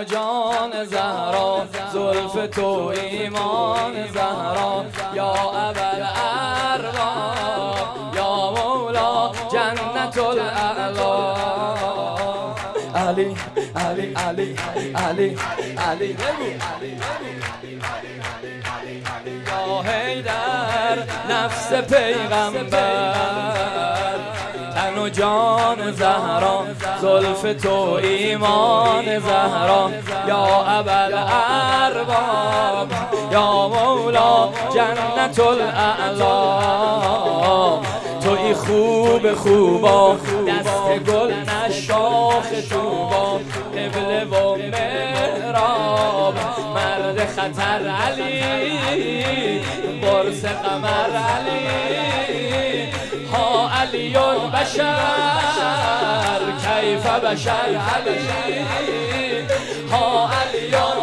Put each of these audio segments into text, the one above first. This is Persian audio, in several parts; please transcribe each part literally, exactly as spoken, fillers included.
جان زهرا زلف تو ایمان زهرا یا ابوالارواح یا مولا جنت الاعلی علی علی علی علی علی یا حیدر نفس پیغمبر تن و جان زهرا زلف تو ایمان زهرا یا ابوالارواح یا مولا جنت الاعلی توی خوب خوبا دست گل نشاخ توبا قبله و محراب مرد خطر علی قرص قمر علی ها علیون بشر کیف بشر علی ها علیون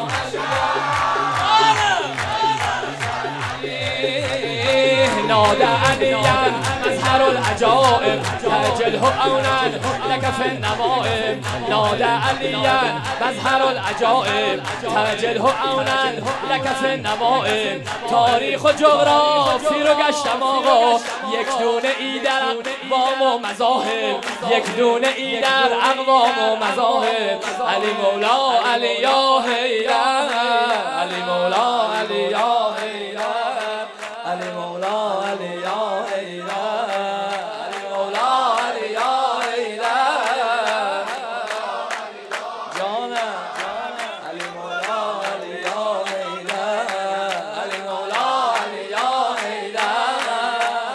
نادى عليا مظهر العجائب تجله عونا لك في النوائب نادى عليا مظهر العجائب تجله عونا لك في النوائب تاریخ و جغرافی رو گشتم آقا یک دونه ای در اقوام و مذاهب یک دونه ای در اقوام و مذاهب علی مولا علی یا حیدر علی مولا علی یا حیدر علی مولا علی یا حیدر علی مولا علی یا حیدر جانم علی مولا علی یا حیدر علی مولا علی یا حیدر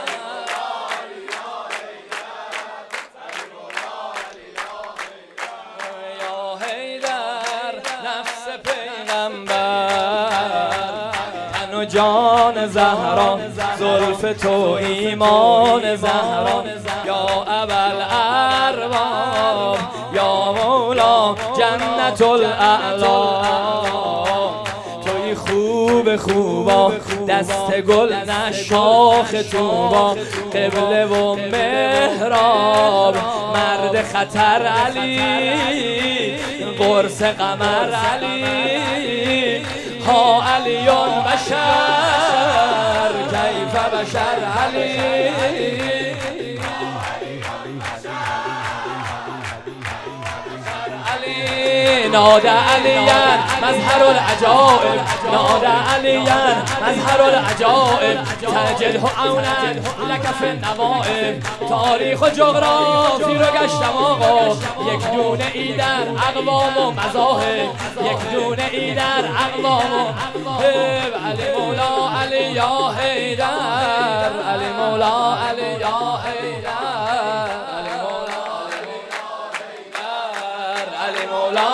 یا حیدر نفس پیغمبر تن و جان زهرا زلف تو ایمان زهرا یا ابوالارواح یا مولا جنت الاعلی توی خوب خوبا دست گل نشاخ توبا قبله و محراب مرد خطر علی قرص قمر علی ها علیون بشر کیف بشر علی نادى عليا مظهر العجائب نادى عليا مظهر العجائب تجده عونا لك في النوائب تاریخ و جغرافی رو گشتم آقا یک دونه ای در اقوام و مذاهب یک دونه ای در اقوام و علی مولا علی یا حیدر علی مولا علی یا حیدر علی مولا علی مولا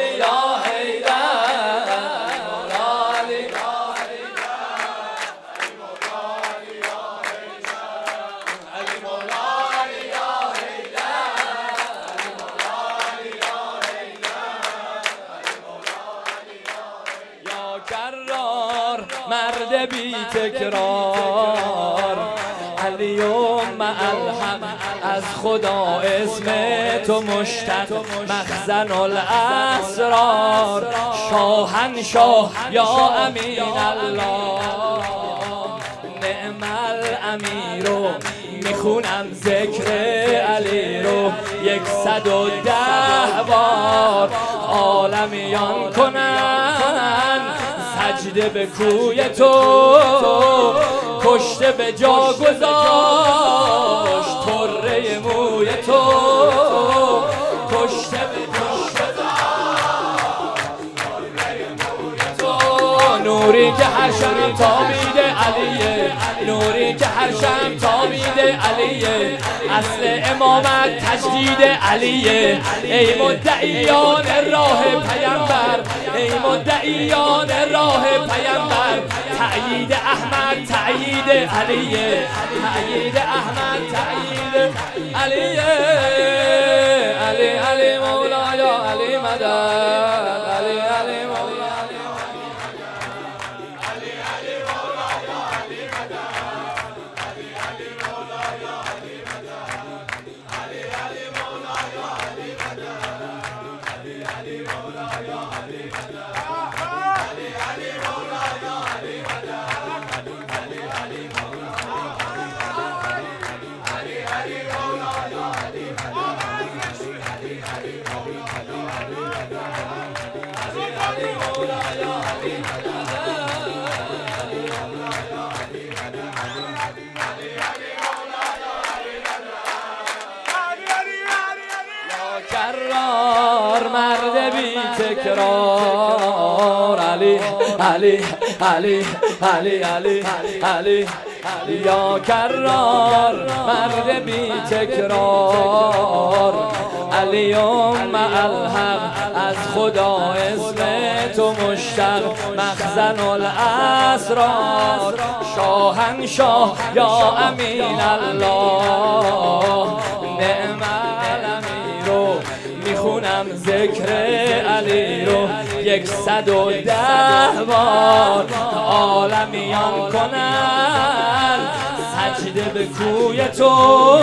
کرار مرد بی تکرار علیوم الحق از خدا اسم تو مشتق مخزن الاسرار شاهنشاه یا امین الله نعم الامیرو میخونم ذکر علی رو یکصد و ده بار عالمیان کنن سجده به کوی تو کشته به جا گذاشت طره موی تو کشته به جا گذاشت نوری که هر شب تابیده علیه نوری که هر شب تابیده علیه اصل امامت تجدید علیه ای مدعیان راه پیامبر ای مدعیان راه پیامبر تأیید احمد تأیید علیه تأیید احمد تأیید علیه علی علی مولا یا علی مدد علی علی مولا علی علی مولا یا علی تکرار علی علی علی علی علی علی یا کرار مرد بی تکرار علیوم مع الحق از خدا اسم تو مشتق مخزن الاسرار شاهنشاه یا امین الله نعم الامیر رو میخونم ذکر علی رو یکصد و ده بار عالمیان کنن سجده به کوی تو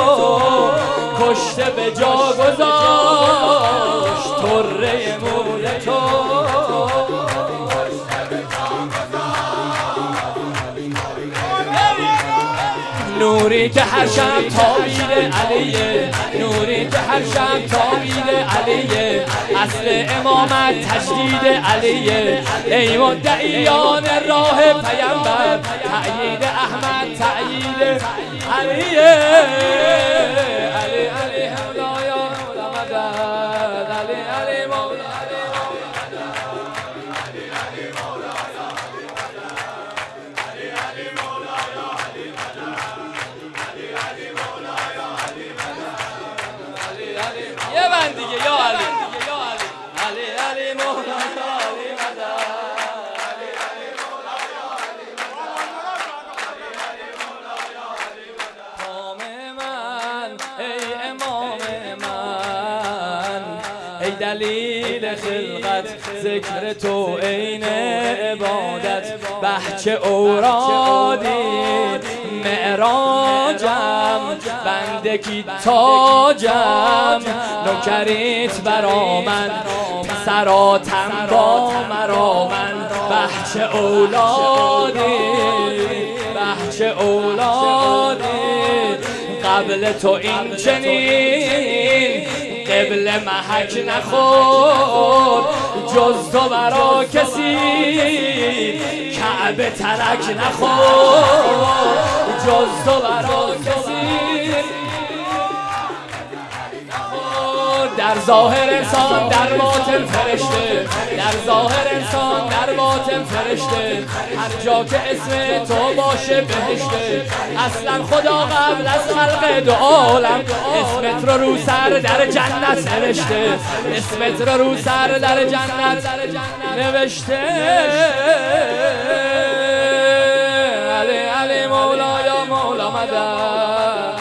کشته به جا گذاشت طره موی تو نوری که هر شب تابید علیه نوری که هر شب تابید علیه اصل امامت تجدید علیه ای مدعیان راه پیامبر تأیید احمد تأیید علیه علی علی مولا یا مولا مدد علی علی مولا یه بند دیگه یا علی علی علی مولا علی مدد علی علی مولا علی مدد امام من ای امام من ای دلیل خلقت ذکر تو عین عبادت بهچه اورادی معراجم بندگی تاجم نوکریت برا من پسراتم با مرا من بهچه اولادی بهچه اولادی قبل تو این چنین قبل محک نخور جز تو برا کسی کعبه ترک نخور جز تو برا کسی در ظاهر انسان در باطن فرشته در ظاهر انسان در باطن فرشته هر جا که اسم تو باشه بهشته اصلا خدا قبل از خلق دو عالم اسمت رو رو سر در جنت نوشته اسمت رو رو سر در جنت نوشته علی علی مولا یا مولا مدد